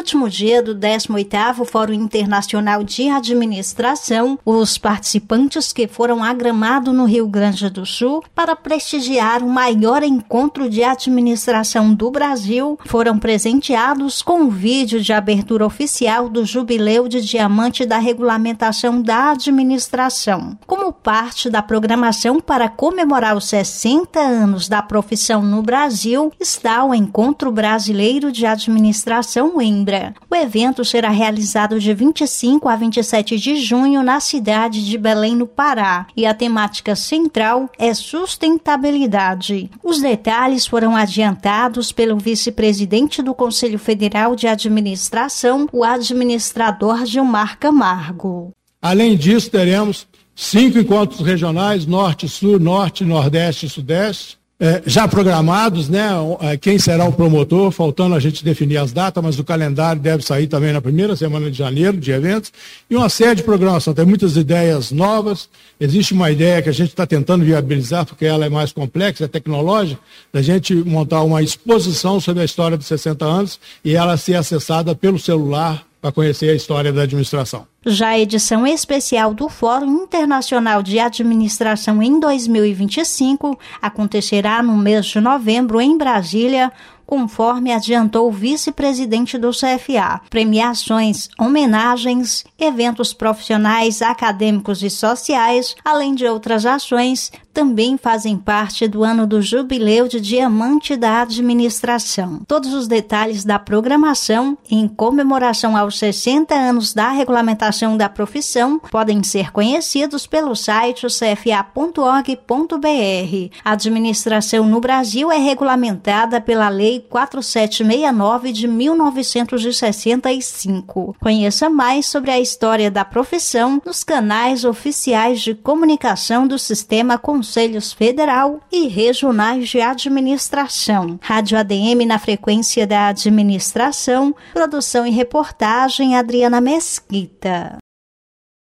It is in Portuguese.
último dia do 18º Fórum Internacional de Administração, os participantes que foram agramados no Rio Grande do Sul para prestigiar o maior encontro de administração do Brasil foram presenteados com um vídeo de abertura oficial do Jubileu de Diamante da Regulamentação da Administração. Como parte da programação para comemorar os 60 anos da profissão no Brasil, está o Encontro Brasileiro de Administração EMBRA. O evento será realizado de 25 a 27 de junho na cidade de Belém, no Pará, e a temática central é sustentabilidade. Os detalhes foram adiantados pelo vice-presidente do Conselho Federal de Administração, o administrador Gilmar Camargo. Além disso, teremos 5 encontros regionais, Norte, Sul, Norte, Nordeste e Sudeste, já programados, né? Quem será o promotor, faltando a gente definir as datas, mas o calendário deve sair também na primeira semana de janeiro, de eventos, e uma série de programação. Tem muitas ideias novas, existe uma ideia que a gente está tentando viabilizar, porque ela é mais complexa, é tecnológica, da gente montar uma exposição sobre a história dos 60 anos e ela ser acessada pelo celular para conhecer a história da administração. Já a edição especial do Fórum Internacional de Administração em 2025 acontecerá no mês de novembro em Brasília, conforme adiantou o vice-presidente do CFA. Premiações, homenagens, eventos profissionais, acadêmicos e sociais, além de outras ações, também fazem parte do ano do Jubileu de Diamante da Administração. Todos os detalhes da programação, em comemoração aos 60 anos da regulamentação da profissão, podem ser conhecidos pelo site cfa.org.br. A administração no Brasil é regulamentada pela Lei 4769 de 1965. Conheça mais sobre a história da profissão nos canais oficiais de comunicação do Sistema Conselhos Federal e Regionais de Administração. Rádio ADM na frequência da administração, produção e reportagem Adriana Mesquita.